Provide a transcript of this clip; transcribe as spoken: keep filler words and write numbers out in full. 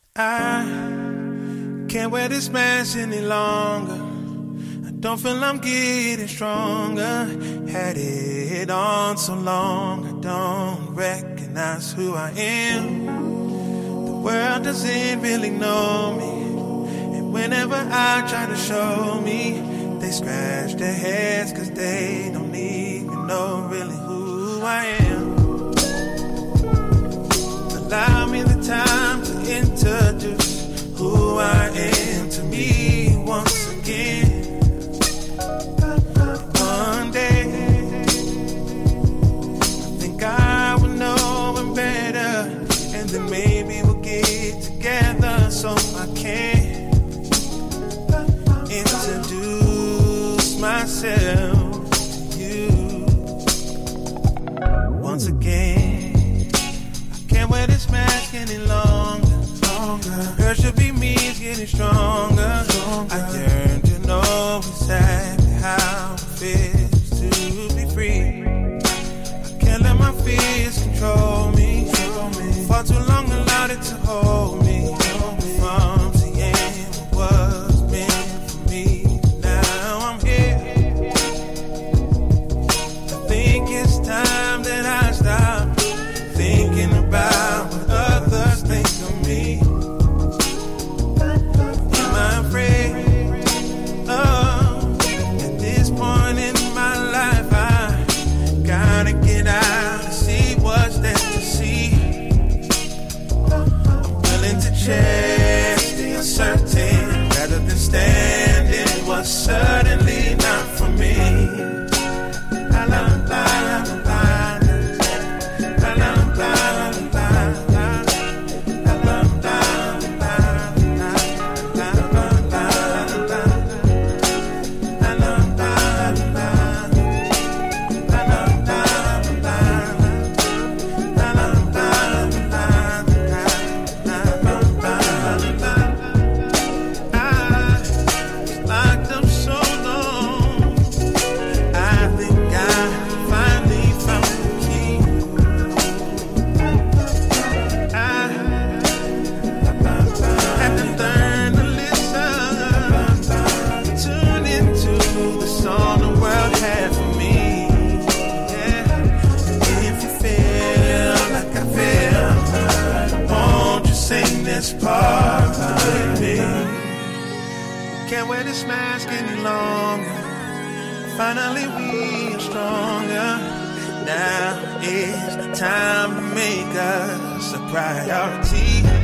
I can't wear this mask any longer. I don't feel I'm getting stronger. Had it on so long, I don't recognize who I am. The world doesn't really know me, and whenever I try to show me, they scratch their heads cause they don't even know really who I am. Allow me the time to introduce who I am to me once again. One day, I think I will know him better, and then maybe we'll get together so I can introduce myself to you once again. Can't wear this mask any longer. Girl should be me, it's getting stronger. stronger. I yearn to know exactly how it feels to be free. I can't let my fears control me. me. For too long allowed it to hold me. Hold me. From seeing what was meant for me. Now I'm here. I think it's time that I stop thinking about what others think of me. Am I afraid? Oh, at this point in my life, I gotta get out and see what's there to see. I'm willing to chase the uncertain rather than standing what's certainly not for me. La la la la la. Part of me. Can't wear this mask any longer. Finally we are stronger. Now is the time to make us a priority.